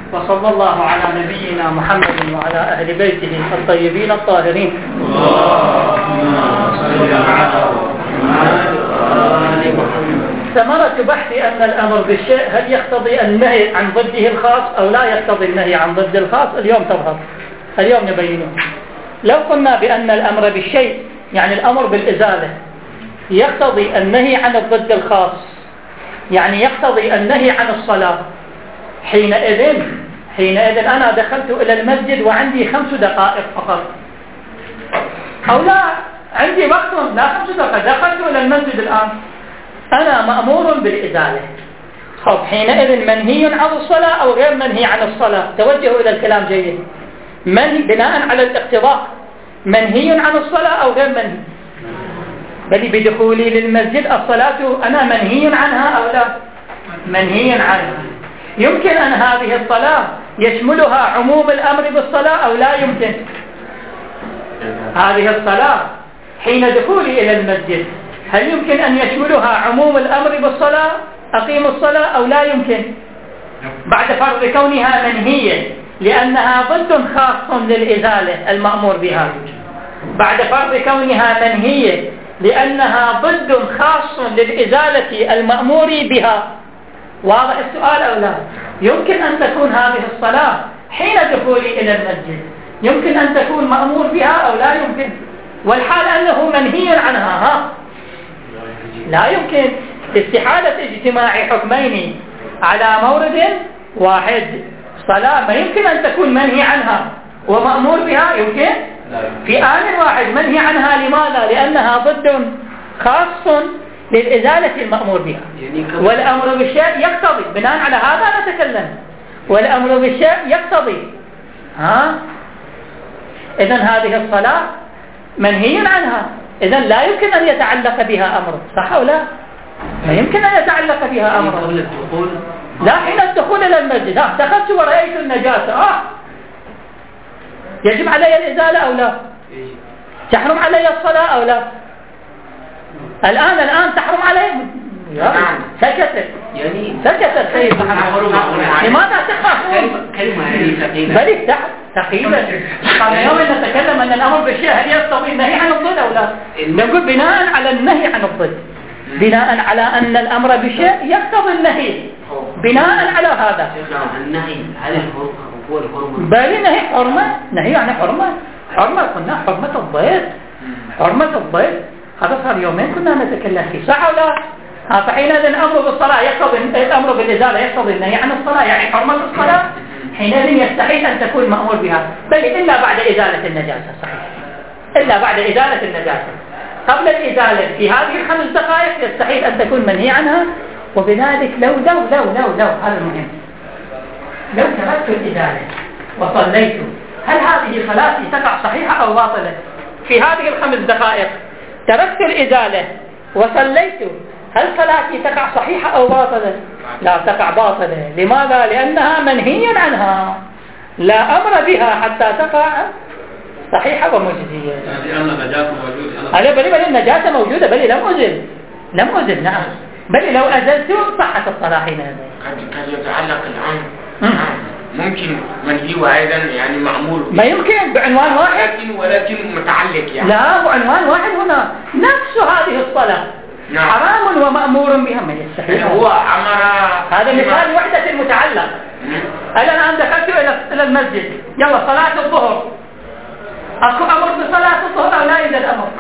وصلى الله على نبينا محمد وعلى أهل بيته الطيبين الطاهرين. ثمرة بحث أن الأمر بالشيء هل يقتضي النهي عن ضده الخاص أو لا يقتضي النهي عن ضد الخاص اليوم تظهر، اليوم نبينه. لو قلنا بأن الأمر بالشيء يعني الأمر بالإزالة يقتضي النهي عن الضد الخاص، يعني يقتضي النهي عن الصلاة، حينئذ أنا دخلت إلى المسجد وعندي 5 دقائق فقط، أو لا عندي وقت لا 5 دقائق، دخلت إلى المسجد الآن، أنا مأمور بالإزالة. خب حينئذ منهي عن الصلاة أو غير منهي عن الصلاة؟ توجهوا إلى الكلام جيد. بناء على الاقتضاء منهي عن الصلاة أو غير منهي؟ بل بدخولي للمسجد الصلاة أنا منهي عنها أو لا؟ منهي عنها. يمكن أن هذه الصلاة يشملها عموم الأمر بالصلاة أو لا يمكن؟ هذه الصلاة حين دخولي إلى المسجد هل يمكن أن يشملها عموم الأمر بالصلاة أقيم الصلاة أو لا يمكن؟ بعد فرض كونها منهية لأنها ضد خاص للإزالة المأمور بها، بعد فرض كونها منهية لأنها ضد خاص للإزالة المأمور بها. واضح السؤال أو لا؟ يمكن أن تكون هذه الصلاة حين دخولي إلى المسجد يمكن أن تكون مأمور بها أو لا يمكن؟ والحال أنه منهي عنها لا يمكن. استحالة اجتماع حكمين على مورد واحد. صلاة ما يمكن أن تكون منهي عنها ومأمور بها، يمكن في آن واحد منهي عنها. لماذا؟ لأنها ضد خاص للإزالة المأمور بها. والأمر بالشيء يقتضي، بناء على هذا نتكلم، والأمر بالشيء يقتضي. إذن هذه الصلاة منهي عنها، إذن لا يمكن أن يتعلق بها أمر، صح أو لا؟ ما يمكن أن يتعلق بها أمر. قبل الدخول؟ لا، حين الدخول إلى المسجد دخلت ورأيت النجاسة يجب علي الإزالة أو لا؟ تحرم علي الصلاة أو لا؟ الآن تحرم علي. سكتت سكتت سيد محمد. لماذا تخافون؟ بل ثقيلة. اليوم نتكلم أن الأمر بالشيء هل يقتضي النهي عن الضد أو لا؟ نقول بناء على النهي عن الضد، بناء على أن الأمر بالشيء يقتضي النهي، بناء على هذا النهي على هو الحرمة. بل نهي حرمة، نهي عن حرمة قلنا حرمة الضيف، حرمة الضيف. هذا صار يومين كنا نتكلم فيه، صح ولا؟ فحينئذ الأمر بالصلاة يقتضي، الأمر بالإزالة يقتضي النهي عن الصلاة، يعني حرمة الصلاة حينئذ يستحيل أن تكون مأمور بها، بل إلا بعد إزالة النجاسة. صحيح، إلا بعد إزالة النجاسة. قبل الإزالة في هذه 5 دقائق يستحيل أن تكون منهي عنها. وبذلك لو هذا المهم، لو تركت الإزالة وصليت هل هذه صلاتي تقع صحيحة أو باطلة؟ في هذه 5 دقائق تركت الإزالة وصليت، هل صلاتي تقع صحيحة أو باطلة؟ لا، تقع باطلة. لماذا؟ لأنها منهي عنها، لا أمر بها حتى تقع صحيحة ومجزية. لأن النجاسة موجودة. بل النجاسة موجودة، بل لم أزل. نعم، بل لو أزلت صحت الصلاة حينئذ. قد يتعلق الأمر ممكن منهي أيضا يعني معمول، ما يمكن بعنوان واحد، ولكن متعلق يعني. لا، بعنوان واحد هنا نفس هذه الصلاة حرام ومأمور بها، ما يستحيل. هو أمر، هذا مثال وحدة المتعلق. الآن دخلت إلى المسجد، يلا صلاة الظهر، أكو أمر بصلاة الظهر أو لا يوجد أمر؟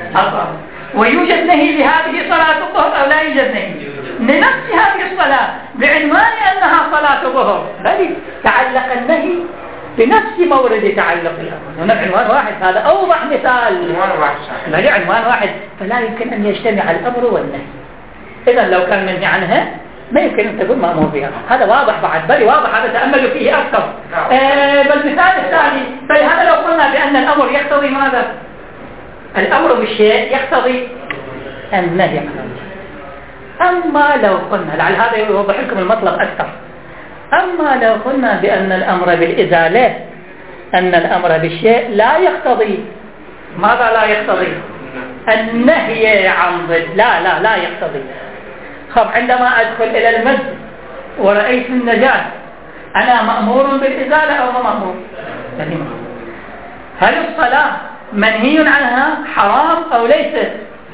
ويوجد نهي لهذه صلاة الظهر أو لا يوجد نهي لنفس هذه الصلاة بعنوان أنها صلاة الظهر، بل تعلق النهي بنفس مورد تعلق الأمر. هنا عنوان واحد، هذا أوضح مثال، بل عنوان واحد، فلا يمكن أن يجتمع الأمر والنهي. إذن لو كان منهي عنها ما يمكن أن تكون مأمور بها. هذا واضح بعد، بل واضح، هذا تأملوا فيه أكثر. بالمثال الثاني، فلهذا لو قلنا بأن الأمر يقتضي ماذا؟ الأمر بالشيء يقتضي النهي عنه. أما لو قلنا، لعل هذا يوضح لكم المطلب أكثر، أما لو قلنا بأن الأمر بالإزالة، أن الأمر بالشيء لا يقتضي ماذا؟ لا يقتضي النهي عن ضد، لا يقتضي. خب عندما أدخل إلى المسجد ورأيت النجاسة أنا مأمور بالإزالة أو ما مأمور؟ هل الصلاة منهي عنها حرام أو ليست؟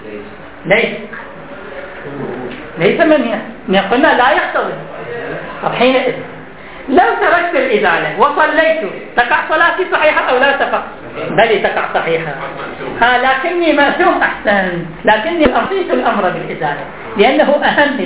ليس منهي. قلنا لا يقتضي. طب حينئذ لو تركت الإزالة وصليت تقع صلاتي صحيحة أو لا تقع؟ بل تقع صحيحة. لكني مأثوم أحسن، لكني أعطيت الأمر بالإزالة لأنه أهم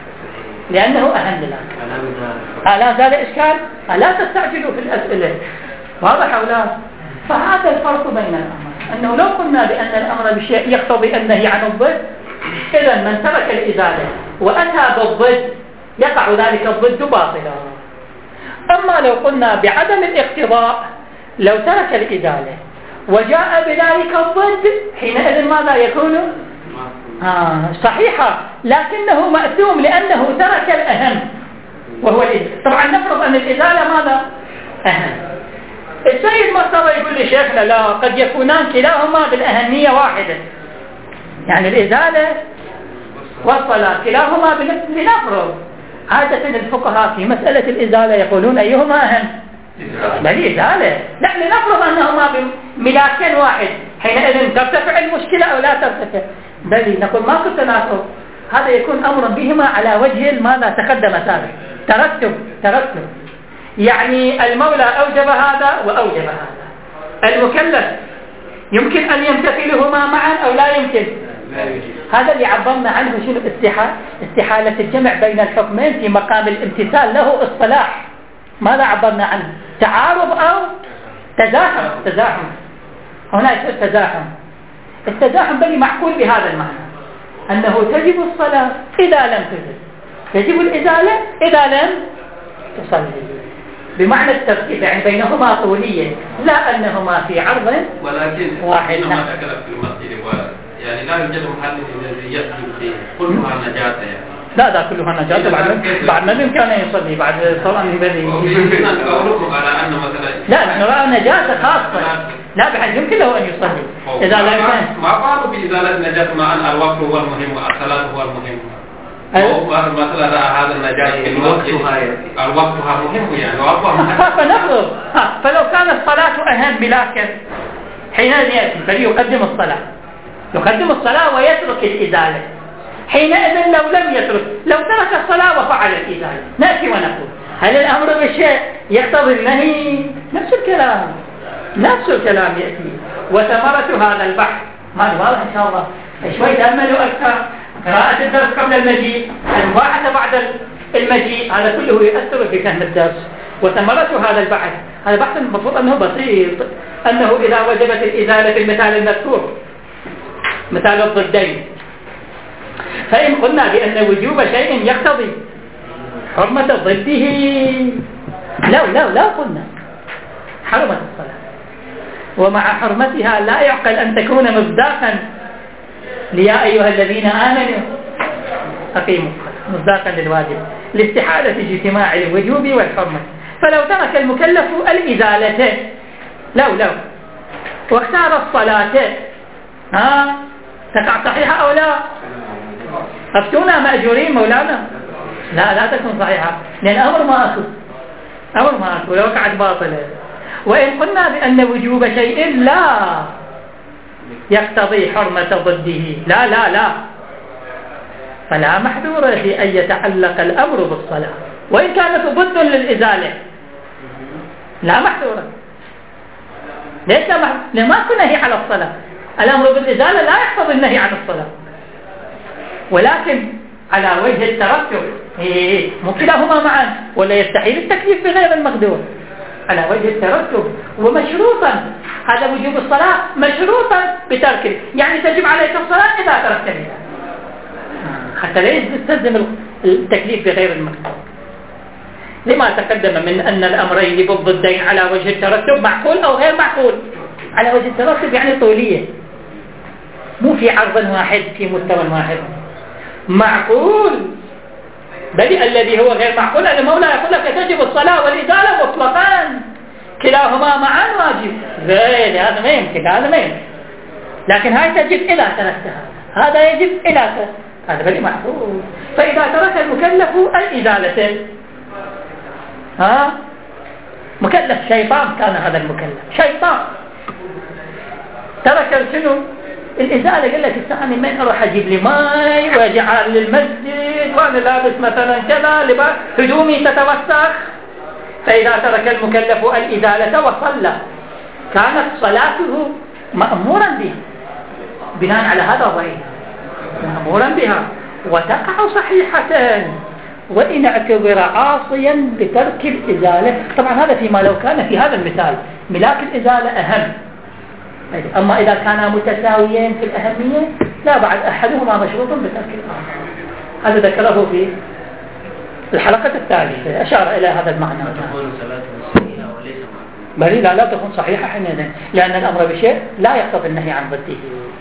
لك. لا زال إشكال؟ لا تستعجلوا في الأسئلة، واضح أو لا؟ فهذا الفرق بين الأمر، أنه لو قلنا بأن الأمر بشيء يقتضي النهي عن الضد، إذا من ترك الإزالة وأتى بالضد يقع ذلك الضد باطلا. أما لو قلنا بعدم الاقتضاء، لو ترك الإزالة وجاء بذلك الضد، حينئذ ماذا يكون؟ صحيحة، لكنه مأثوم لأنه ترك الأهم وهو الإزالة. طبعا نفرض أن الإزالة ماذا؟ أهم. السيد مرتضى يقول لشيخنا لا، قد يكونان كلاهما بالأهمية واحدة، يعني الإزالة والصلاة كلاهما لنفرض. عادة الفقهاء في مسألة الإزالة يقولون أيهما أهم؟ بل الإزالة. لا، لنفرض أنهما بملاك واحد، حينئذ ترتفع المشكلة أو لا ترتفع؟ بل نقول ما كنت تناقض، هذا يكون أمر بهما على وجه ماذا تقدم سابق، ترتب. يعني المولى أوجب هذا وأوجب هذا، المكلف يمكن أن يمتثلهما معا أو لا يمكن؟ هذا اللي عبرنا عنه شنو؟ استحالة الجمع بين الحكمين في مقام الامتثال له الصلاح. ماذا عبرنا عنه؟ تعارض أو تزاحم. هنا يصير التزاحم بل معقول بهذا المعنى، أنه تجب الصلاة إذا لم تجب، تجب الإزالة إذا لم تصلي، بمعنى الترتيب، يعني بينهما طولية، لا أنهما في عرض واحد. ولكن إنما تكلم في المسجد يعني لا يوجد محل الذي يسجد فيه كلها نجاسة يعني. لا كلها نجاسة، بعد ما بإمكانه يصلي بعد صلاة البدء. يمكن أن تقولكم على أنه مثلا لا، نرى نجاسة خاصة، لا بحيث يمكن له أن يصلي إذا لا كان. ما قالوا بإزالة النجاسة مع أن الوقت هو المهم والصلاة هو المهم. مثلا هذا النجاسة الوقتها مهم يعني فنفرض فلو كان الصلاة أهم بلاكن، حينئذ يأتي فليقدم الصلاة ويترك الإزالة. حينئذ لو لم يترك، لو ترك الصلاة وفعل الإزالة، نأتي ونقول هل الأمر بالشيء يقتضي النهي؟ نفس الكلام يأتي. وثمرة هذا البحث ما واضح إن شاء الله، شوي تأملوا أكثر، قراءة الدرس قبل المجيء، المباحثة بعد المجيء، هذا كله يؤثر في فهم الدرس. وثمرة هذا البحث، هذا بحث المفروض أنه بسيط، أنه إذا وجبت الإزالة في المثال المذكور، مثال الضدين، فإن قلنا بأن وجوب شيء يقتضي حرمة ضده، لا قلنا حرمة الصلاة، ومع حرمتها لا يعقل أن تكون مصداقا ليا أيها الذين آمنوا أقيموا الصلاة، مصداقا للواجب لاستحالة اجتماع الوجوب والحرمة. فلو ترك المكلف الإزالة لو واختار الصلاة تقع صحيحة أو لا؟ أفتونا مأجورين مولانا؟ لا تكون صحيحة، لأن أمر ما أخذ ولو وقعت باطلة. وإن قلنا بأن وجوب شيء لا يقتضي حرمة ضده، لا فلا محذور في أن يتعلق الأمر بالصلاة، وإن كانت ضد للإزالة لا محذور. ليس لما كن نهي على الصلاة، الأمر بالإزالة لا يقتضي النهي عن الصلاة، ولكن على وجه الترتب مو كلاهما معا، ولا يستحيل التكليف بغير المقدور، على وجه الترتب ومشروطا. هذا وجوب الصلاة مشروطا بتركه، يعني تجب عليك الصلاة إذا تركتها، حتى لا يستلزم التكليف بغير المقدور. لما تقدم من أن الأمرين بالضدين على وجه الترتب معقول أو غير معقول. على وجه الترتب يعني طولية، مو في عرض واحد في مستوى واحد، معقول. بل الذي هو غير معقول المولى يقول لك تجب الصلاة والإزالة مطلقا، كلاهما معا واجب، هذا ما يمكن، لكن هاي تجب إذا تركتها، هذا يجب إذا هذا بل معقول. فإذا ترك المكلف الإزالة مكلف شيطان كان هذا المكلف شيطان ترك شنو الإزالة. قال لك استعني من أروح أجيب لي ماء وأجعل للمسجد وأنا لابس مثلا كذا هدومي تتوسخ. فإذا ترك المكلف الإزالة وصلى كانت صلاته مأمورا بها بناء على هذا الضعيف مأمورا بها وتقع صحيحة وإن اعتبر عاصيا بترك الإزالة. طبعا هذا فيما لو كان في هذا المثال ملاك الإزالة أهم. أما إذا كانا متساويين في الأهمية لا بعد أحدهما مشروط بترك الآخر. هذا ذكره في الحلقة الثالثة أشار إلى هذا المعنى. بل لا تكون صحيحة حينئذ لأن الأمر بشيء لا يقتضي النهي عن ضده.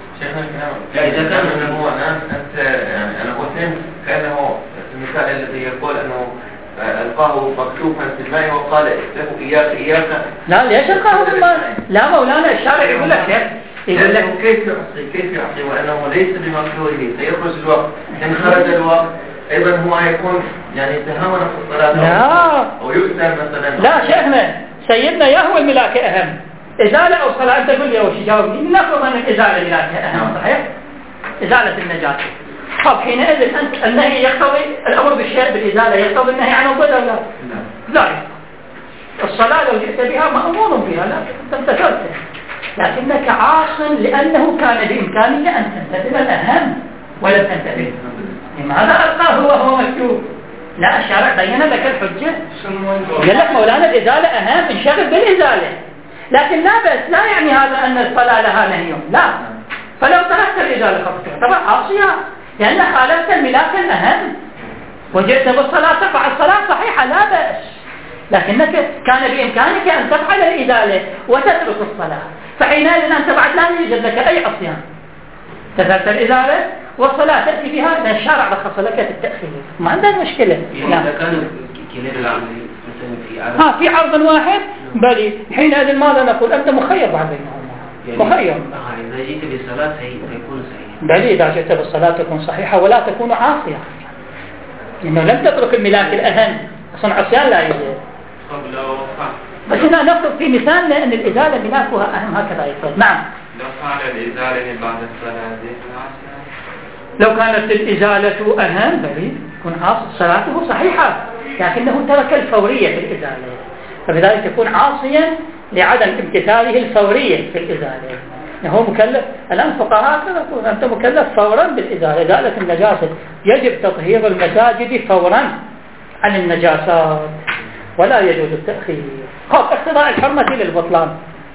لا إذا كان هو أنت يعني أنا فهمت كأنه المثال الذي يقول أنه ألقاه مكتوفا في الماء وقال له إياك لا ليش ألقاه في الماء؟ لا مولانا الشارع يقول لك يقول لك كيف يعصي وأنه ليس بمكروه سيخرج الوقت إن خرج الوقت أيضا هو يكون يعني تهاون في الصلاة لا أو يؤثر مثلا. لا شيخنا سيدنا يهوى الملاك أهم إزالة أو صلاة. أنت تقول لي أو شيء جاوبني نفرض أن الإزالة ملاكها أهم صحيح إزالة النجاسة. طب حينئذ أنت النهي يقتضي الأمر بالشيء بالإزالة يقتضي النهي عن الضرر لا لا الصلاة لو جئت بها مأمور بها لا تمتثلت لكنك عاص لأنه كان بإمكانك أن تمتثل الأهم ولم تنتبه. لماذا ألقاه وهو مكتوب؟ لا الشارع بين لك الحجة قال لك مولانا الإزالة أهم انشغل بالإزالة لكن لا بس لا يعني هذا أن الصلاة لها نهي لا. فلو تركت الإزالة تعتبر عاصية لأن خالفت الملاك الأهم وجئت بالصلاة فالصلاة صحيحة لا بأس لكنك كان بإمكانك أن تفعل الإزالة وتترك الصلاة. فحينئذ أنت بعد لا يوجد لك أي عصيان تترك الإزالة والصلاة تأتي بها لأن الشارع رخص لك في التأخير ما عندنا مشكلة. يعني إذا كان كلام العمل مثلا في عرض واحد بل حينئذ ماذا نقول أنت مخير بعد بينهما يعني مخير. إذا جئت بالصلاة سيكون صحيح بل إذا جئت بالصلاة تكون صحيحة ولا تكون عاصية لأنه لم تترك الملاك الأهم أصلا عصيان لا يوجد. بس هنا نفرض في مثالنا أن الإزالة ملاكها أهم هكذا يفرض. نعم لو فعل الإزالة بعد الصلاة لو كانت الإزالة أهم بل يكون عاصي صلاته صحيحة لكنه ترك الفورية في الإزالة فبذلك يكون عاصيا لعدم امتثاله الفورية في الإزالة. هو مكلف الآن فقهاء يقول أنت مكلف فورا بالإزالة. إزالة النجاسة يجب تطهير المساجد فورا عن النجاسات ولا يجوز التأخير. اقتضاء الحرمة للبطلان.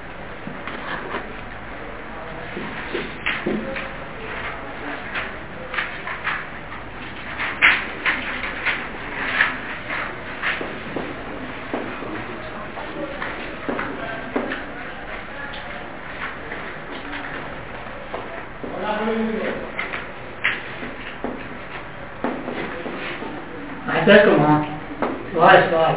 أحدثكم سؤال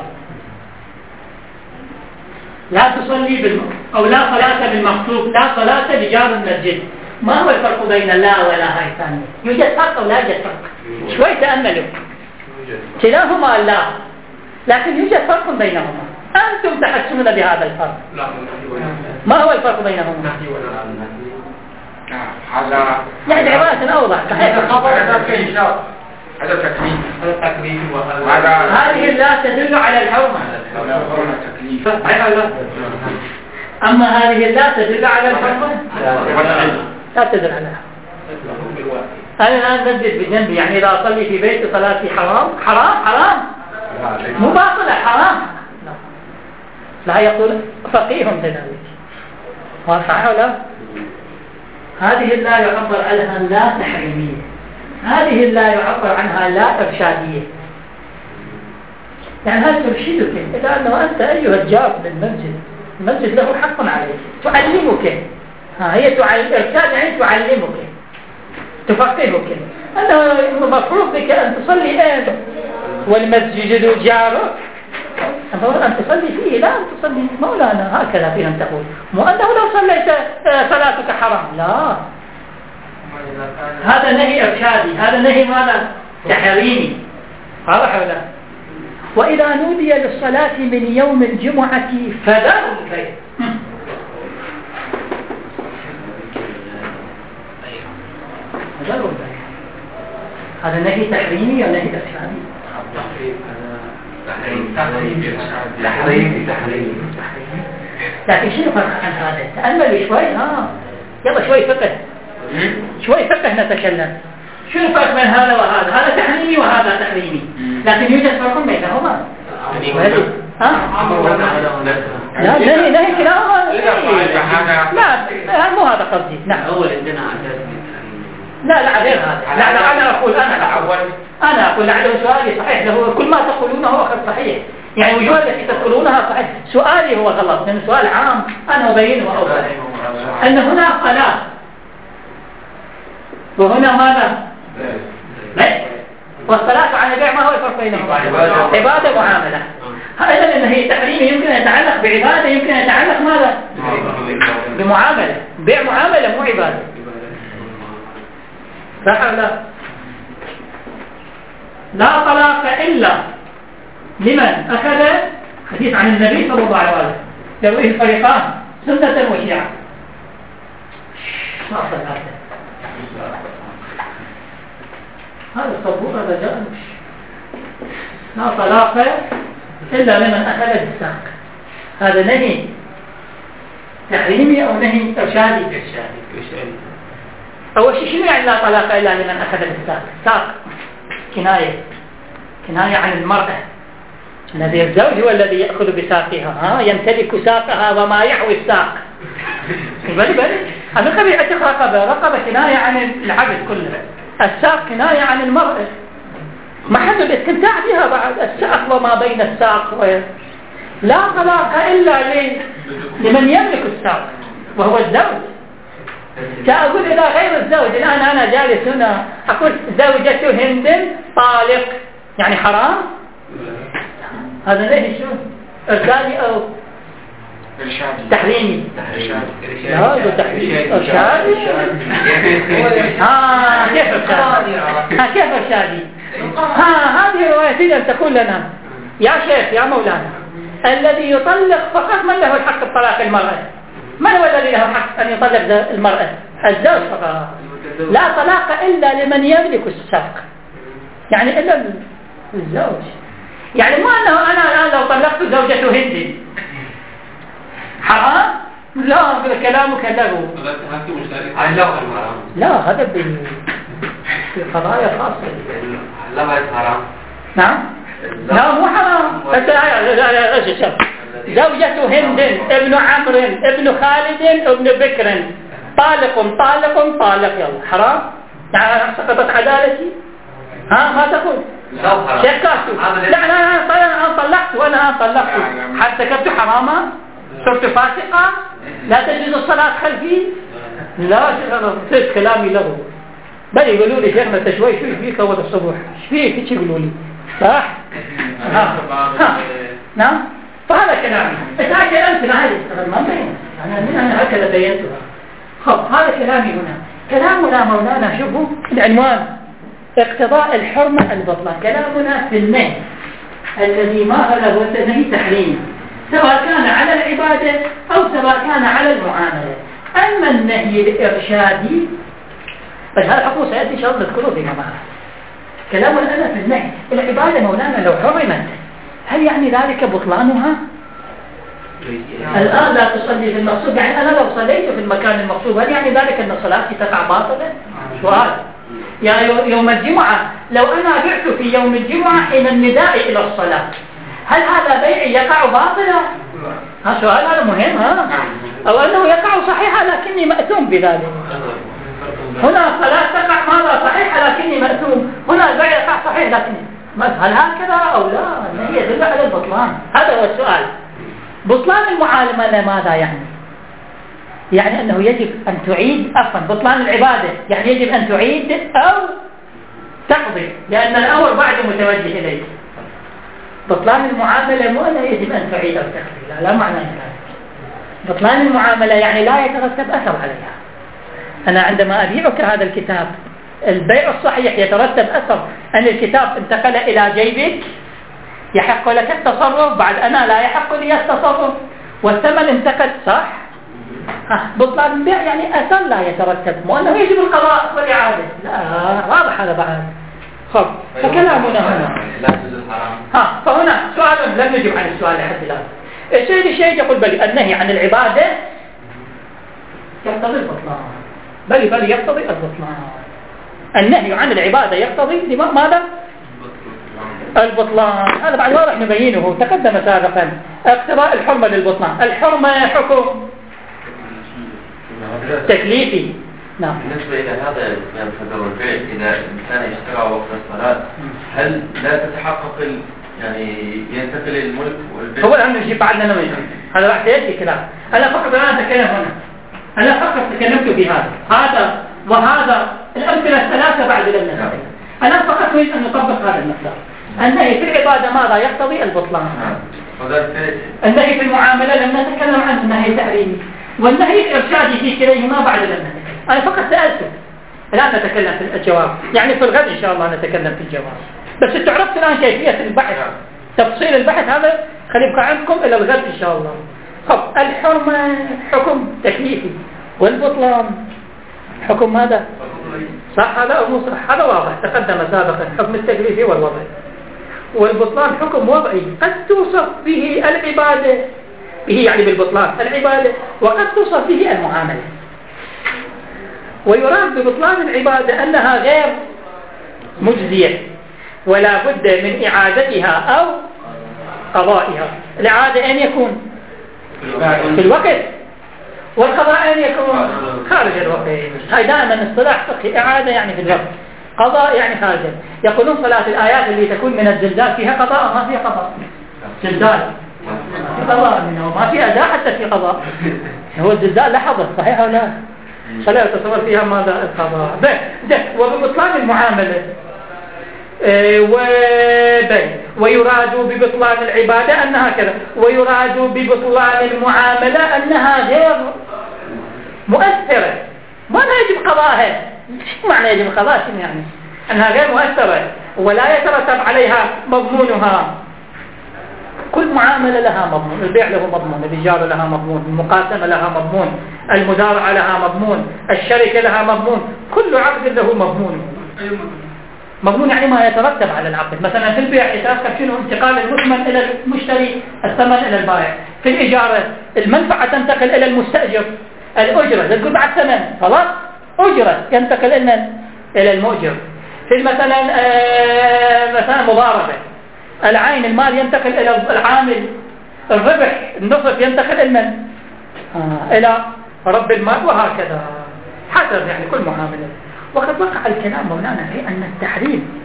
لا تصلي أو لا صلاة بالمخطوب لا صلاة بجار المسجد. ما هو الفرق بين لا ولا هاي ثانية؟ يوجد فرق أو لا يوجد فرق؟ شوي تأملوا كلاهما لا لكن يوجد فرق بينهما. أنتم تحسون بهذا الفرق. ما هو الفرق بينهما؟ يعني عبارة أوضح صحيح. هذا تكليف هذه لا تدل على الحرمة أما هذه لا تدل على الحرمة لا تدل على الحرمة. أنا الآن مسجد بجنبي يعني إذا أصلي في بيتي صلاتي حرام مو باطلة حرام لا يقول فقيه بذلك صحيح ولا؟ هذه لا يعبر عنها لا تحريمية هذه لا يعبر عنها لا إرشادية. يعني هذا ترشدك إلى أنه أنت أيها الجار للمسجد المسجد له حق عليك تعلمك هي الإرشاد يعني تعلمك تفقهك أنه المفروض بك أن تصلي والمسجد جارك أن تصلي فيه لا أن تصلي مولانا هكذا فينا أن تقول مو أنه لو صليت صلاتك حرام لا هذا نهي إرشادي هذا نهي ماذا تحريمي واضح ولا وإذا نودي للصلاة من يوم الجمعة فذروا البيع. فذروا البيع، هذا نهي تحريمي ولا نهي إرشادي؟ تحريم. لكن شنو فرق عن هذا؟ تأملوا شوي. يلا شوي فقه، شوي فقه نتكلم. شو الفرق بين هذا وهذا؟ هذا تحريمي وهذا تحريمي، لكن يوجد فرق بينهما. لا نهي كلاهما. لا مو هذا قصدي. نعم أول عندنا عادات لا غير هذا. لا أنا أقول لعله سؤالي صحيح، له كل ما تقولونه هو صحيح، يعني وجوه التي تذكرونها صحيح. سؤالي هو غلط، لأن سؤال عام أنا أبينه وأوضح أن هنا صلاة وهنا ماذا؟ بيع. والصلاة عن البيع ما هو الفرق بينهما؟ عبادة معاملة. إذا أن هي تحريم يمكن أن يتعلق بعبادة، يمكن أن يتعلق ماذا؟ بمعاملة. بيع معاملة مو عبادة، صح ولا لا؟ لا طلاق إلا لمن أخذ، حديث عن النبي صلى الله عليه وسلم يرويه الفريقان سنة وشيعة. ما أصل هذا الصبور هذا جاء. لا طلاق إلا لمن أخذ بالساق. هذا نهي تحريمي أو نهي إرشادي؟ أول شيء شنو يعني لا طلاق إلا لمن أخذ بالساق؟ ساق كناية عن المرأة. الذي الزوج هو الذي يأخذ بساقها، يمتلك ساقها وما يحوي الساق. بل هذا طبيعة رقبة كناية عن العبد كله. الساق كناية عن المرأة، محل الاستمتاع بها بعد الساق وما بين الساق. لا طلاق إلا لمن يملك الساق وهو الزوج. سأقول إلى غير الزوج. الآن أنا جالس هنا أقول زوجة هند طالق، يعني حرام؟ هذا ليه شو؟ إرشادي أو تحريمي؟ لا هذا تحريمي. إرشادي؟ كيف إرشادي؟ كيف إرشادي؟ هذه رواية أن تقول لنا يا شيخ يا مولانا الذي يطلق فقط من له الحق بطلاق المرأة؟ من هو الذي له الحق أن يطلق المرأة؟ الزوج فقط. لا طلاق إلا لمن يملك الساق، يعني إلا الزوج. يعني ما أنه أنا الآن لو طلقت زوجة هند حرام؟ لا كلامك له. لا هذا بقضايا خاصة. لا حرام. نعم لا مو حرام. زوجة هند ابن عمرو ابن خالد ابن بكر طالق يلا حرام؟ يعني سقطت عدالتي؟ ما تقول شكاته. لا أنا طلقت وأنا طلقت حتى كنت حراما، صرت فاسقة، لا تجوز الصلاة خلفي. لا شيخ كلامي له، بل يقولوا لي شيخنا شوي فيك أول الصبح فيك يقولوا لي صح؟ نعم فهذا كلامي. اتأكد أنت هذه ما بين أنا هكذا بينتها. خب هذا كلامي هنا. كلامنا مولانا شوفوا العنوان اقتضاء الحرمة البطلان. كلامنا في النهي الذي ما هو النهي تحريم، سواء كان على العبادة أو سواء كان على المعاملة. أما النهي الإرشادي فهذا حقوق سيأتي إن شاء الله نذكره فيما معه. كلامنا أنا في النهي العبادة مولانا لو حرمت هل يعني ذلك بطلانها؟ الآن لا تصلي في المقصود، يعني أنا لو صليت في المكان المقصود هل يعني ذلك أن صلاتي تقع باطلة؟ سؤال. يعني يوم الجمعة لو أنا بعت في يوم الجمعة حين النداء إلى الصلاة هل هذا بيعي يقع باطلا؟ سؤال هذا مهم. أو أنه يقع صحيحا لكني مأثوم بذلك. هنا الصلاة تقع ماذا صحيحة لكني مأثوم، هنا البيع يقع صحيح لكني هل هكذا أو لا؟ هي يدل على البطلان. هذا هو السؤال. بطلان المعاملة ماذا يعني؟ يعني أنه يجب أن تعيد بطلان العبادة يعني يجب أن تعيد أو تقضي، لأن الأمر بعد متوجه إليه. بطلان المعاملة مو أنه يجب أن تعيد أو تقضي، لا معنى ذلك. بطلان المعاملة يعني لا يترتب أثر عليها. أنا عندما أبيعك هذا الكتاب البيع الصحيح يترتب أثر أن الكتاب انتقل إلى جيبك يحق لك التصرف بعد أنا لا يحق لي التصرف، والثمن انتقد صح؟ بطلان البيع يعني أثر لا يترتب، مو أنه يجب القضاء والإعادة، لا واضح هذا بعد. خب فكلامنا هنا فهنا سؤال لم يجب عن السؤال لحد الآن. الشيء يقول بل النهي عن العبادة يقتضي البطلان، بل يقتضي البطلان. النهي عن العبادة يقتضي ماذا؟ البطلان. هذا بعد واضح نبينه، تقدم سابقا. اقتضاء الحرمة للبطلان، الحرمة حكم تكليفي. نعم. بالنسبة إلى هذا الفدور البيع، إذا الإنسان اشترى وقت الصلاة هل لا تتحقق يعني ينتقل الملك والبيع؟ هو الآن نجيب بعدنا نميز هذا بعد سيأتي كلام. أنا فقط الآن أتكلم هنا، أنا فقط تكلمت في هذا وهذا الأمثلة الثلاثة بعد لم أنا فقط أريد أن نطبق هذا المقدار. النهي في العبادة ماذا يقتضي؟ البطلان. النهي في المعاملة لم نتكلم عنه، النهي تحريمي، والنهي الإرشادي في كليهما بعد لم نتكلم. أنا فقط سألته، الآن نتكلم في الجواب، يعني في الغد إن شاء الله نتكلم في الجواب. بس أنتم عرفتوا الآن كيفية البحث، تفصيل البحث هذا خليبقى عندكم إلى الغد إن شاء الله. طب الحرمة حكم تكليفي، والبطلان حكم ماذا؟ صح هذا أو مو صح؟ هذا واضح تقدم سابقا، حكم التكليفي والوضعي. والبطلان حكم وضعي قد توصف به العبادة، به يعني بالبطلان العبادة، وقد توصف به المعاملة. ويراد ببطلان العبادة أنها غير مجزية ولا بد من إعادتها أو قضائها. الإعادة أين يكون؟ في الوقت، والقضاء أين يكون؟ خارج الوقت. هاي دائما اصطلاح فقهي، إعادة يعني في الوقت، قضاء يعني خارجا. يقولون صلاة الآيات اللي تكون من الزلزال فيها قضاء ما فيها قضاء. زلزال في قضاء منه، ما في أداء حتى في قضاء. هو الزلزال لحظة صحيح أو لا؟ فلا يتصور فيها ماذا القضاء. وببطلان المعاملة ويراد ببطلان العبادة أنها كذا، ويراد ببطلان المعاملة أنها غير مؤثرة، ما يجب قضاءها. شو معنى يجب قضاء؟ شو يعني؟ أنها غير مؤثرة ولا يترتب عليها مضمونها. كل معاملة لها مضمون، البيع له مضمون، الإجارة لها مضمون، المقاسمة لها مضمون، المدارعة لها مضمون، الشركة لها مضمون، كل عقد له مضمون. مضمون يعني ما يترتب على العقد. مثلا في البيع يترتب شنو؟ انتقال المثمن إلى المشتري، الثمن إلى البائع. في الإجارة المنفعة تنتقل إلى المستأجر، الأجرة تقول بعد ثمن خلاص أجرة ينتقل إلى المؤجر. في مثلا مضاربة، العين المال ينتقل إلى العامل، الربح النصف ينتقل إلى رب المال، وهكذا حسب يعني كل معاملة. وقد وقع الكلام مولانا في أن التحريم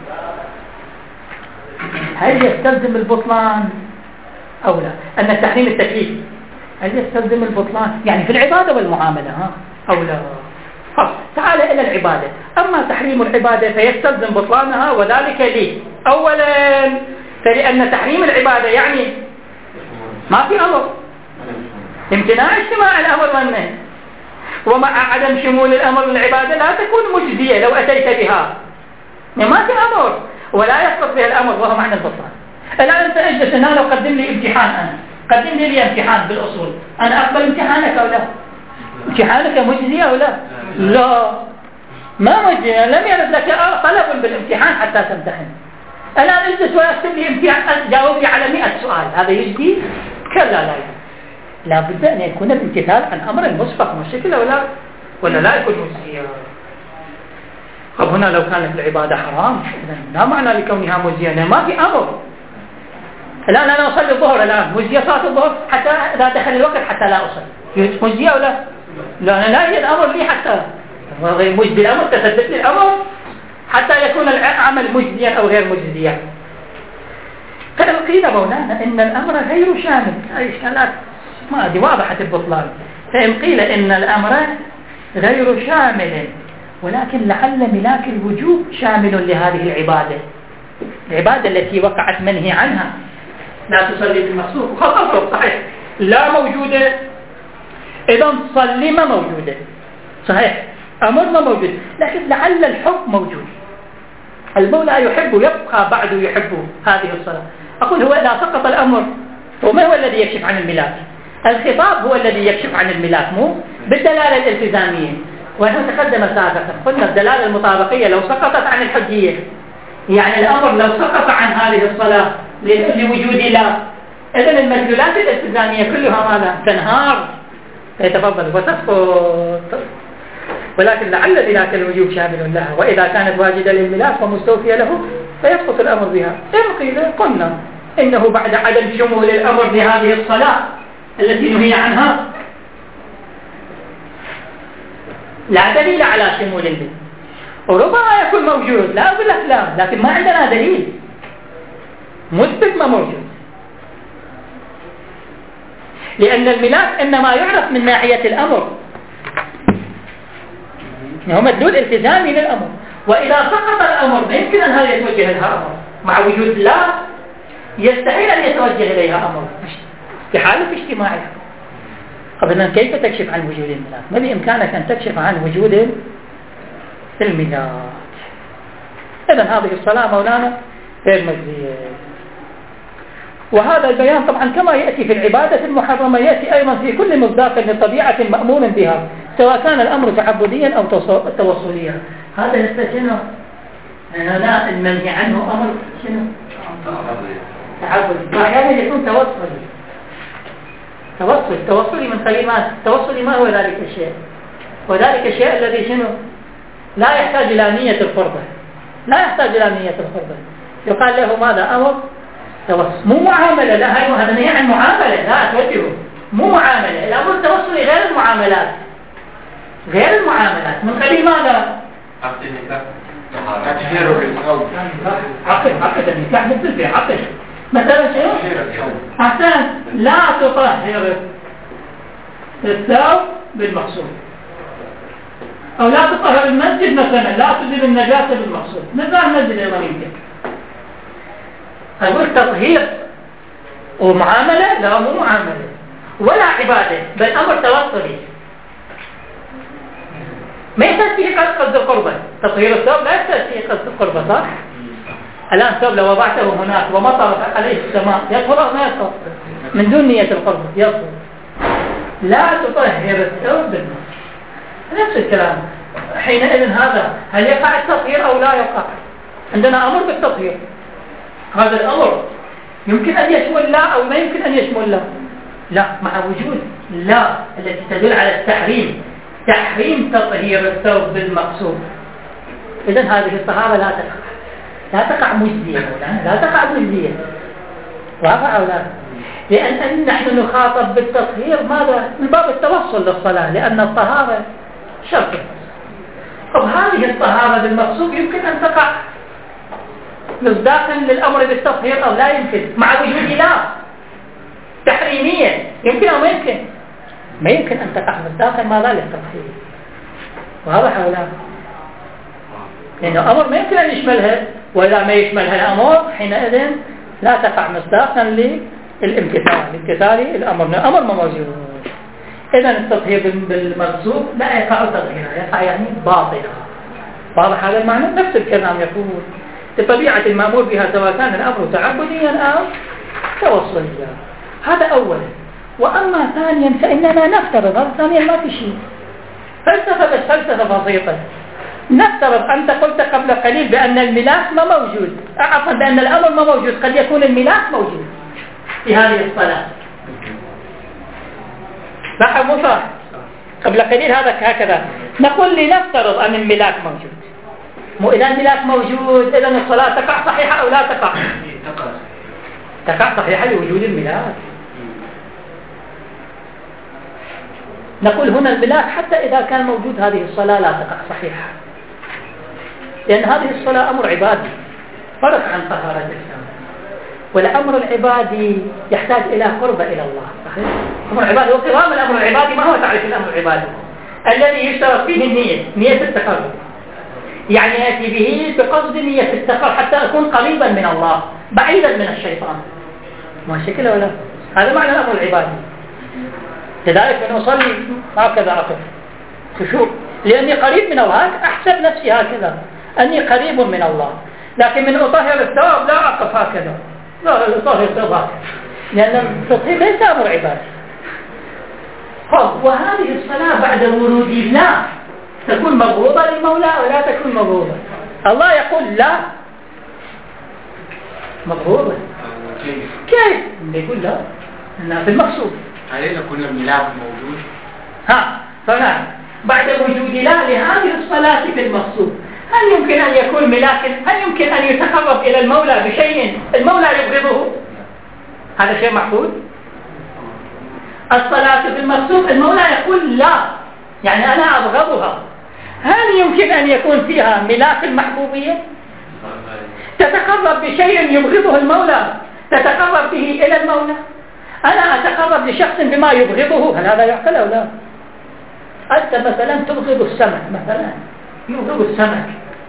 هل يستلزم البطلان أو لا؟ أن التحريم التكليفي هل يستلزم البطلان يعني في العبادة والمعاملة أو لا؟ تعال إلى العبادة. أما تحريم العبادة فيستلزم بطلانها، وذلك ليه؟ أولا فلأن تحريم العبادة يعني ما في أمر، امتناع اجتماع الأمر والنهي، ومع عدم شمول الأمر للعبادة لا تكون مجزية لو أتيت بها. يعني ما في أمر ولا يسقط بها الأمر، وهو معنى البطلان. الآن أنت أجلس هنا لو قدم لي امتحان، أنا قدم لي امتحان بالأصول، أنا أقبل امتحانك أو لا؟ امتحانك مجزية أو لا؟ لا ما مجزية، لم يرد لك طلب بالامتحان حتى تمتحن. الآن أجلس وأكتب لي امتحان جاوب لي على 100 سؤال، هذا يجدي؟ كلا لا بد أن يكون الامتثال عن أمر مسبق مشكل ولا لا يكون مجزية. طب هنا لو كانت العبادة حرام لا معنى لكونها مجزية، ما في أمر. الآن أنا أصلي الظهر، الآن مجزية صلاة الظهر حتى لا دخل الوقت حتى لا أصلي، مجزية ولا لا؟ أنا لا يجد أمر لي حتى مجزي الأمر، تسدد لي الأمر حتى يكون العمل مجزيا أو غير مجزيا. قيل مولانا إن الأمر غير شامل، هذه إشكالات ما دي واضحة البطلان. فإن قيل إن الأمر غير شامل ولكن لعل ملاك الوجوب شامل لهذه العبادة التي وقعت منهي عنها، لا تصلي بالمقصود خطأ صحيح لا موجودة، إذا صلي ما موجودة صحيح، أمر ما موجود، لكن لعل الحب موجود. المولى يحب، يبقى بعد يحب هذه الصلاة، أقول هو إذا سقط الأمر هو ما هو الذي يكشف عن الملاك؟ الخطاب هو الذي يكشف عن الملاك، مو بالدلالة الالتزامية. ونحن تقدم سابقا قلنا الدلالة المطابقية لو سقطت عن الحجية، يعني الأمر لو سقط عن هذه الصلاة لوجود لا، إذن المدلولات الالتزامية كلها ماذا؟ تنهار، يتفضل وتسقط. ولكن لعل ذلك الوجوب شامل لها، وإذا كانت واجدة للملاك ومستوفية له فيسقط الأمر بها. إن قيل قلنا إنه بعد عدم شمول الأمر بهذه الصلاة التي نهي عنها لا دليل على شمول به، وربما يكون موجود، لا أقول لك لا، لكن ما عندنا دليل مثبت ما موجود، لأن الملاك إنما يعرف من ناحية الأمر، هو مدلول التزامي للأمر. وإذا سقط الأمر يمكن أن هذا يتوجه لها أمر، مع وجود لا يستحيل أن يتوجه إليها أمر في حالة اجتماعها. قبل كيف تكشف عن وجود الملاك؟ ما بإمكانك أن تكشف عن وجود الملاك. إذن هذه الصلاة مولانا غير مجزية. وهذا البيان طبعا كما يأتي في العبادة المحرمة يأتي أيضا في كل مصداق لطبيعة مأمور بها، سواء كان الأمر تعبديا أو توصليا. هذا نستشنه هنا المنهي عنه أمر شنو؟ تعبدي، وأحيانا يكون توصلي من كلمات. توصلي ما هو ذلك الشيء؟ وذلك الشيء الذي شنو؟ لا يحتاج إلى نية القربة، لا يحتاج إلى نية القربة، يقال له ماذا؟ أمر توصل، مو معاملة. لا، هذا نهي عن معاملة، لا توجهه، مو معاملة. الأمر التوصلي غير المعاملات، غير المعاملات. من قبيل ماذا؟ عقد النكاح مثل في عقد مثلا شنو؟ أحسن، لا تطهر الثوب بالمقصود، أو لا تطهر المسجد مثلا، لا تزيل النجاسة بالمقصود. مثال المسجد أيضا يمكن. أقول تطهير ومعاملة، لا مو معاملة ولا عبادة، بل أمر توصلي. ما يحتاج فيه قصد القربة. تطهير الثوب لا يحتاج فيه قصد القربة، صح؟ الآن الثوب لو وضعته هناك ومطرت عليه السماء يطهر أو ما يطهر؟ من دون نية القربة يطهر. لا تطهر الثوب بالماء، نفس الكلام. حينئذ هذا هل يقع التطهير أو لا يقع؟ عندنا أمر بالتطهير، هذا الأمر يمكن أن يشمل لا أو ما يمكن أن يشمل لا. لا، مع وجود لا التي تدل على التحريم، تحريم تطهير الثوب بالمقصود. إذن هذه الطهارة لا تقع مجزية، لا تقع مجزية، واقع أو لا؟ لأن نحن نخاطب بالتطهير ماذا؟ من باب التوصل للصلاة، لأن الطهارة شرط. طب هذه الطهارة بالمقصود يمكن أن تقع مصداقا للأمر بالتطهير أو لا يمكن، مع وجود لا تحريمية. يمكن أو ما يمكن؟ ما يمكن أن تقع مصداقا ماذا للتطهير. وهذا حولها، لأنه أمر ما يمكن أن يشملها، وإذا ما يشملها الأمر حينئذ لا تقع مصداقا للامتثال الأمر ما موجود. إذن التطهير بالمقصود لا يقع تطهيرا، يقع يعني باطلا. واضح هذا المعنى؟ نفس الكلام يقول بطبيعة المأمور بها، سواء كان الأمر تعبديا أو توصليا. هذا أولا. وأما ثانيا فإننا نفترض، هذا ثانيا ما في شيء، فلسفة بسيطة. نفترض أنت قلت قبل قليل بأن الملاك ما موجود، عفوا بأن الأمر ما موجود، قد يكون الملاك موجود في هذه الصلاة. لا مو صح؟ قبل قليل هذا هكذا نقول لنفترض أن الملاك موجود. مو إذا الملاك موجود إذا الصلاة تقع صحيحة أو لا تقع؟ تقع صحيحة لوجود الملاك. نقول هنا الملاك حتى إذا كان موجود هذه الصلاة لا تقع صحيحة، لأن هذه الصلاة أمر عبادي فرق عن طهارة الإسلام. والأمر العبادي يحتاج إلى قرب إلى الله، صحيح؟ أمر عبادي، وقوام الأمر العبادي ما هو تعريف الأمر العبادي؟ الذي يشترط فيه نية التقرب، يعني يأتي به بقصد نية التقرب حتى أكون قريبا من الله بعيدا من الشيطان. ما شكله ولا؟ هذا معنى الأمر العبادي. لذلك من أصلي هكذا أقف خشوع، لأني قريب من الله، أحسب نفسي هكذا أني قريب من الله. لكن من أطهر الثوب لا أقف هكذا، ظاهر صفات، لأن التطهير ليس أمر عبادي. وهذه الصلاة بعد ورود الله تكون مبغوضة للمولى ولا تكون مبغوضة؟ الله يقول لا مبغوضة. كيف؟ يقول لا إنها في المقصود. علينا كنا ملاك موجود. فنعم بعد وجود الله لهذه الصلاة في المقصود، هل يمكن أن يكون ملاك؟ هل يمكن أن يتقرب إلى المولى بشيء المولى يبغضه؟ هذا شيء معقول؟ الصلاة في المقصود المولى يقول لا، يعني أنا أبغضها. هل يمكن أن يكون فيها ملاك المحبوبية؟ تتقرب بشيء يبغضه المولى، تتقرب به إلى المولى. أنا أتقرب لشخص بما يبغضه، هل هذا يعقل أو لا؟ أنت مثلا تبغض السمك، مثلا يبغض السمك،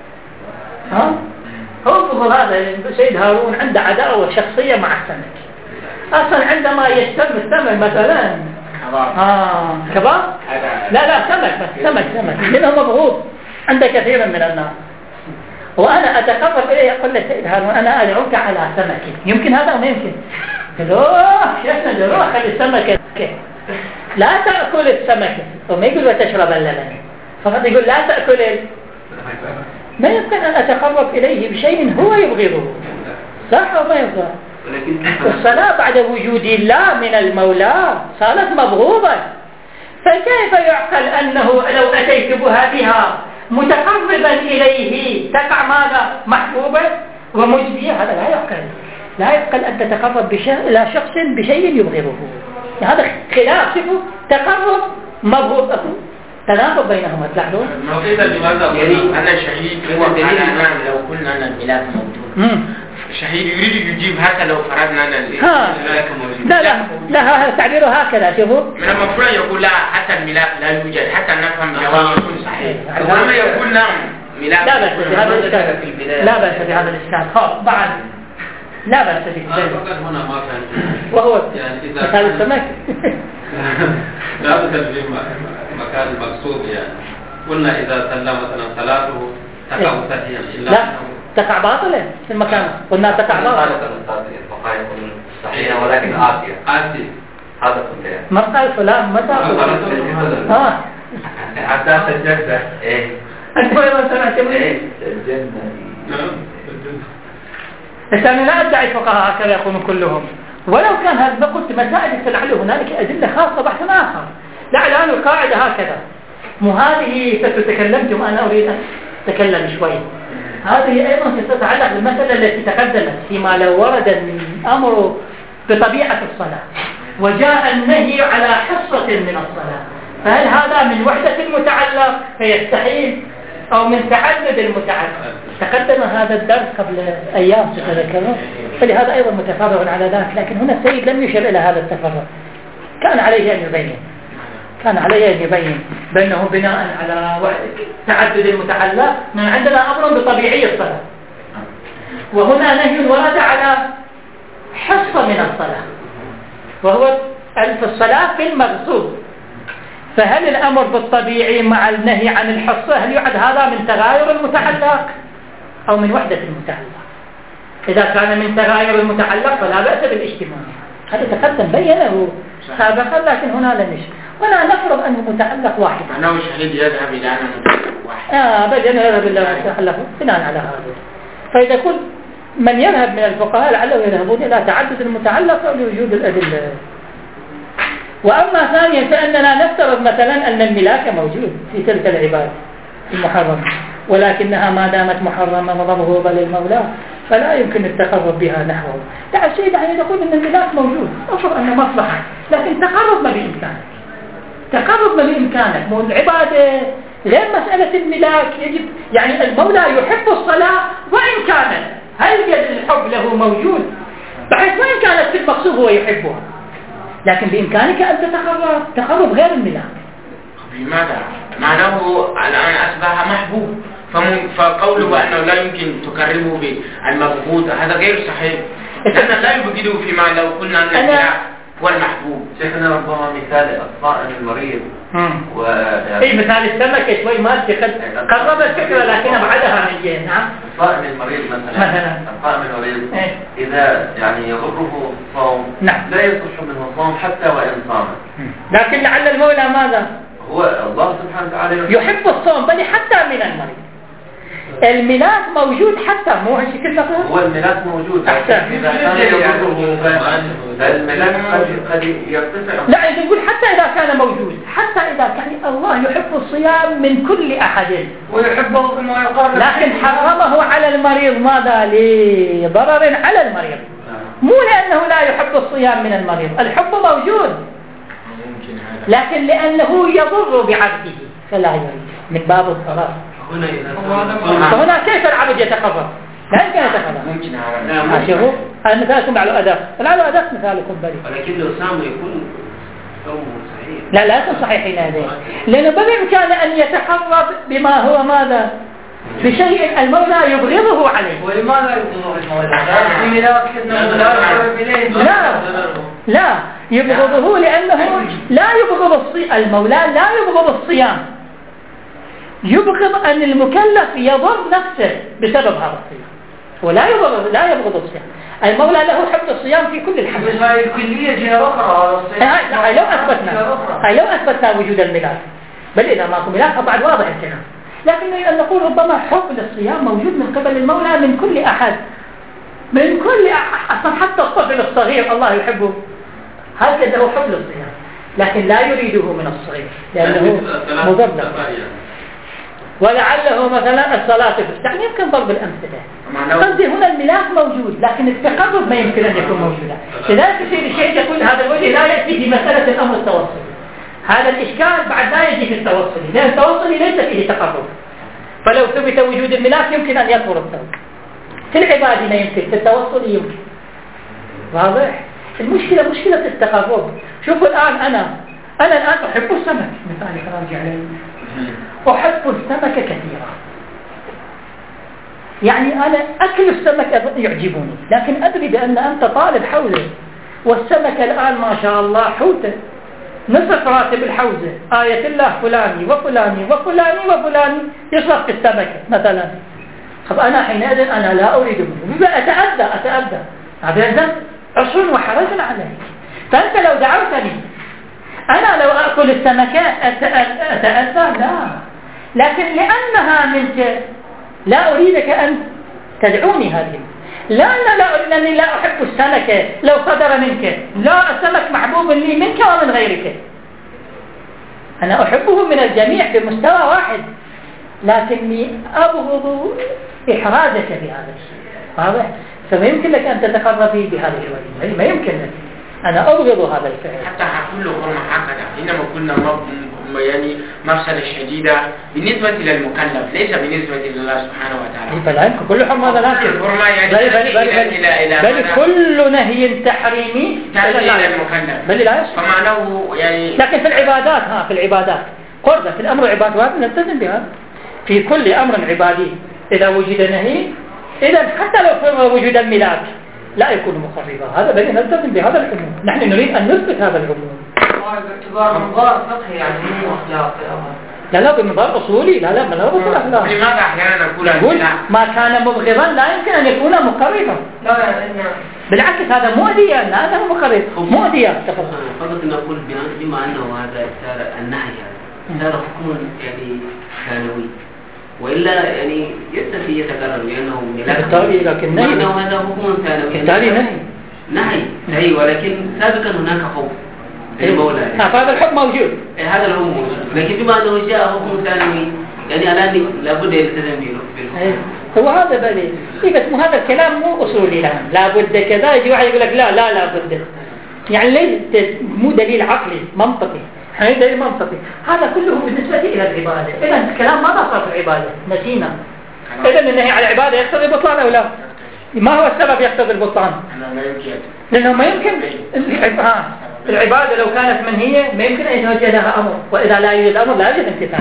هو بغض هذا سيد هارون عنده عداوة شخصية مع السمك. أصلا عندما يشتم السمك مثلا كباب، لا سمك منه مبغوض عند كثير من الناس، وأنا أتقرب إليه أقول له سيد هارون أنا أدعوك على سمك، يمكن هذا أو ما يمكن؟ شيخنا روح خلي السمكة لا تأكل السمكة، وما يقول وتشرب اللبن، فقط يقول لا تأكل ما يمكن أن أتقرب إليه بشيء هو يبغضه، صح أو ما يبغض؟ الصلاة بعد وجود الله من المولى صارت مبغوضة، فكيف يعقل أنه لو أتيت بها متقربا إليه تقع ماذا؟ محبوبة ومجدية؟ هذا لا يعقل أن تتقرب إلى شخص بشيء يبغضه، هذا خلاف صفه تقرب مبغوض، تناقض بينهما. تلاحظون؟ أنا شهيد هو على أمام لو قلنا أن الملاك موجود، شهيد يريد يجيب هكذا لو فرضنا أن الملاك موجود. لا تعبيره هكذا. شوفوا من المفروض يقول لا حتى الملاك لا يوجد حتى نفهم جواب يكون صحيح، وما يقول نعم ملاك لا بأس بهذا الإشكال، لا بأس بهذا الإشكال. بعد لا بأس بهذا هنا ما كان وهو يعني مثال السمك لا بد في مكان المقصود، يعني قلنا إذا سلم مثلا صلاته تقع سهيا إلا لا تقع باطلة في المكان، قلنا تقع باطلة صحيحة ولكن آتية هذا كنت يعني ما قال فلان ما تقول حتى الجنة أنت أيضا سمعت مني الجنة أنا لا أدعي فقهاء هكذا يقولون كلهم، ولو كان هذا قلت مسائل تلعل هنالك أدلة خاصة بحث آخر. لعل القاعدة هكذا، مو هذه ستتكلمتم أنا أريد أن أتكلم شوي. هذه أيضا ستتعلق بالمسألة التي تقدمت فيما لو ورد الأمر بطبيعة الصلاة وجاء النهي على حصة من الصلاة، فهل هذا من وحدة المتعلق فيستحيل أو من تعدد المتعلق؟ تقدم هذا الدرس قبل أيام تتذكرون، فلهذا أيضا متفرغ على ذلك، لكن هنا السيد لم يشر إلى هذا التفرغ، كان عليه أن يبين بأنه بناء على تعدد المتعلق من عندنا أمر بطبيعي الصلاة، وهنا نهي ورد على حصة من الصلاة وهو في الصلاة في المغصوب، فهل الأمر بالطبيعي مع النهي عن الحصة هل يعد هذا من تغاير المتعلق أو من وحدة المتعلق؟ إذا كان من تغاير المتعلق فلا بأس بالاجتماع، هذا تقدم بينه سابقا، لكن هنا لم يشر، ولا نفرض أنه متعلق واحد. أنا شهيد يذهب إلى أنه متعلق واحد. بل يذهب إلى متعلق بناء على هذا. فإذا كل من يذهب من الفقهاء لعله يذهبون إلى تعدد المتعلق أو لوجود الأدلة. وأما ثانيا فإننا نفترض مثلا أن الملاك موجود في تلك العبادة المحرمة، ولكنها ما دامت محرمة ومبغوضة للمولى فلا يمكن التقرب بها نحوه. تعال شيء يعني يقول أن الملاك موجود، أفرض أنه مصلحة، لكن تقرب ما بإمكانك. مو العبادة غير مسألة الملاك، يجب يعني المولى يحب الصلاة وإن كانت هل الحب له موجود بحيث وإن كانت في المقصود هو يحبها، لكن بإمكانك أن تقرب غير الملاك. بماذا؟ معناه الآن أصبح محبوب، فقوله أنه لا يمكن تقربه بالمبغوض هذا غير صحيح، لأن لا يبغضه فيما لو قلنا أن والمحبوب. شيخنا ربما مثال الصائم المريض اي مثال السمكة شوي ما قرب الفكرة لكن ابعدها من جهة. نعم. الصائم المريض مثلا الصائم المريض إذا يعني يضره الصوم لا يصح منه الصوم حتى وإن صام. لكن لعل المولى ماذا؟ هو الله سبحانه وتعالى يحب الصوم بل حتى من المريض. الملاك موجود حتى مو هالشكل هو الملاك موجود إذا كان يضره فالملاك قد يرتفع. لا نقول حتى إذا كان موجود حتى إذا كان الله يحب الصيام من كل أحد ويحبه بما يقرب لكن حرمه على المريض ماذا؟ لضرر على المريض مو لأنه لا يحب الصيام من المريض. الحب موجود لكن لأنه يضر بعبده فلا يريد من باب الضرر. فهنا كيف العبد يتقرب؟ لا يمكن يتقرب. ممكن شوفوا مثالكم على أداء العلو أداء مثالكم بريء ولكن لو سام يكون صوم صحيح. لا يكون صحيح هذا لأنه بالإمكان أن يتقرب بما هو ماذا؟ بشيء المولى يبغضه عليه. ولماذا يبغضه؟ لا يبغضه لأنه لا يبغض الصيام. المولى لا يبغض الصيام يبغض أن المكلف يضر نفسه بسبب هذا الصيام ولا يبغض الصيام. المولى له حب الصيام في كل الحمد. هذه الكلية جهة أخرى. لو أثبتنا وجود الملاك بل إذا ماكو ملاك فبعد واضح الكلام. لكن نقول ربما حب للصيام موجود من قبل المولى من كل أحد أصلا حتى الطفل الصغير الله يحبه هكذا هو حب للصيام لكن لا يريده من الصغير لأنه مضر. ولعله مثلا الصلاة يعني يمكن ضرب الأمثلة. قصدي هنا الملاك موجود لكن التقرب ما يمكن أن يكون موجودا. لذلك يصير الشيء يقول هذا الوجه لا يأتي في مسألة الأمر التوصلي. هذا الإشكال بعد لا يجي في التوصلي لأن التوصلي ليس فيه تقرب. فلو ثبت وجود الملاك يمكن أن يكبر التوصل. في العبادة ما يمكن في التوصل يمكن. واضح؟ المشكلة مشكلة التقرب. شوفوا الآن أنا الآن أحب السمك مثالي راجع عليه. أحب السمك كثيرا يعني أنا أكل السمك يعجبني لكن أدري بأن أنت طالب حوزة والسمك الآن ما شاء الله حوته نصف راتب الحوزة آية الله فلاني وفلاني وفلاني وفلاني يصرف في السمك مثلا. طب أنا حينئذ أنا لا أريد منه أتأذى هذا عصر وحرج عليك. فأنت لو دعوتني أنا لو أكل السمكة أتأذى لا لكن لأنها منك لا أريدك أن تدعوني هذه لأنني لا أحب السمكة لو صدر منك لا السمك محبوب لي منك ومن غيرك أنا أحبه من الجميع بمستوى واحد لكني أبغض إحراجك بهذا الشيء. واضح؟ فما يمكن لك أن تتقربي بهذا الوجه ما يمكن لك. أنا أبغض هذا الفعل حتى هقول له هكذا إنما كنا يعني مفسدة شديدة بالنسبة للمكلف ليس بالنسبة لله سبحانه وتعالى. فلا يمكن كل حرمة هذا لا بل كل نهي تحريمي إلى المكلف بل لا يصح فمعناه يعني. لكن في العبادات قربة في الأمر عبادات نلتزم بها في كل أمر عبادي إذا وجد نهي إذا حتى لو وجد الملاك لا يكون مخربا هذا بل نلتزم بهذا العموم. نحن نريد أن نثبت هذا العموم باعتبار منظار فقهي يعني مو أخلاقي. لا بمنظار أصولي لا من أصول أخلاق. لماذا أحيانا نقول ما كان مبغضا لا يمكن أن يكون مقربا. بالعكس هذا مؤذيا لا مقرب مؤذيا. فقط نقول بما أنه هذا صار النهي صار حكم يعني ثانوي وإلا يعني يستفي يتكرر لأنه بالتالي لكن نهي هذا حكم ثانوي بالتالي نهي ولكن سابقا هناك خوف المولى فهذا الحكم موجود هذا الحكم موجود لكن بما أنه جاء حكم ثانوي يعني الآن لابد يلتزم به. هو هذا بالي اسمه هذا الكلام مو أصولي الآن لابد كذا يجي واحد يقول لك لا لابد يعني ليس مو دليل عقلي منطقي هذا دليل منطقي. هذا كله بالنسبة إلى العبادة. إذا الكلام ما صار في العبادة نسينا. إذا النهي على العبادة يقتضي البطلان أو لا؟ ما هو السبب يقتضي البطلان؟ لأنه ما يمكن العبادة لو كانت منهية ما يمكن أن يتوجه لها أمر وإذا لا يوجد أمر لا يوجد امتثال.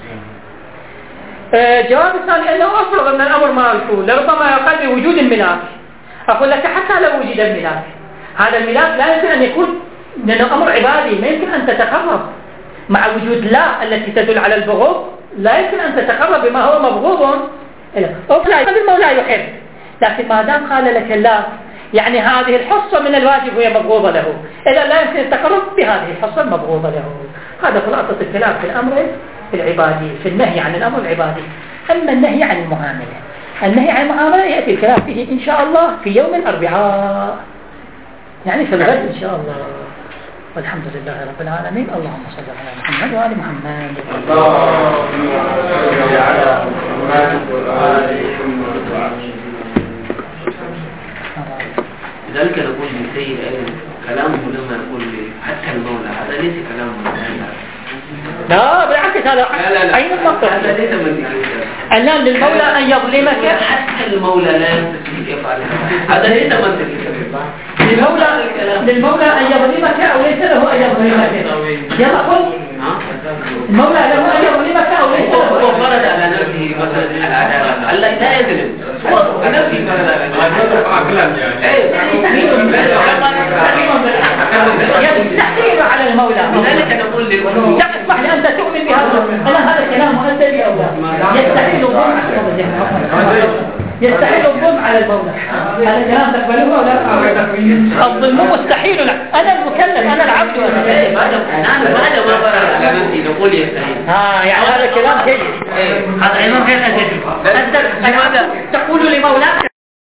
جواب الثاني أنه أفرض أن الأمر ما يكون لربما يقال بوجود الملاك. أقول لك حتى لو وجد الملاك هذا الملاك لا يمكن أن يكون لأنه أمر عبادي ما يمكن أن تتقرب مع وجود لا التي تدل على البغض، لا يمكن أن تتقرب بما هو مبغوض. المولى يحب، لكن ما دام قال لك لا يعني هذه الحصة من الواجب وهي مبغوضة له، إذا لا يمكن التقرب بهذه الحصة المبغوضة له. هذا خلاصة الكلام في الأمر العبادي، في النهي عن الأمر العبادي. أما النهي عن المعاملة، النهي عن المعاملة يأتي الكلام فيه إن شاء الله في يوم الأربعاء، يعني في الغد إن شاء الله. والحمد لله رب العالمين. اللهم صل على محمد وآل محمد. اللهم صل على محمد وآل محمد. لذلك نقول لسيد أيضا كلامه لما يقول حتى المولى هذا ليس كلام مولى. لا بالعكس، هذا أين المنطق؟ هذا ليس منطقي. الآن للمولى أن يظلمك، حتى المولى لا يستطيع يفعل هذا ليس منطقي. للمولى أن يظلمك أو ليس له أن يظلمك؟ يلا قل المولى له أن يظلمك أو ليس له؟ هو فرض على نفسه مثلا العدالة، الله لا يظلم، هو نفسه فرض على نفسه. يستحيل على المولى. لذلك نقول للمولى لا اسمح لي أنت تؤمن بهذا، أنا هذا الكلام مؤدبي أو لا؟ يستحيل الظلم على المولى، هذا الكلام تقبله أو لا؟ الظلم مستحيل. أنا المكلف، أنا العبد. هذا ما فرض على نفسه نقول يستحيل. يعني هذا كلام جيد. هذا علم غير جيد. أنت تقول لمولاك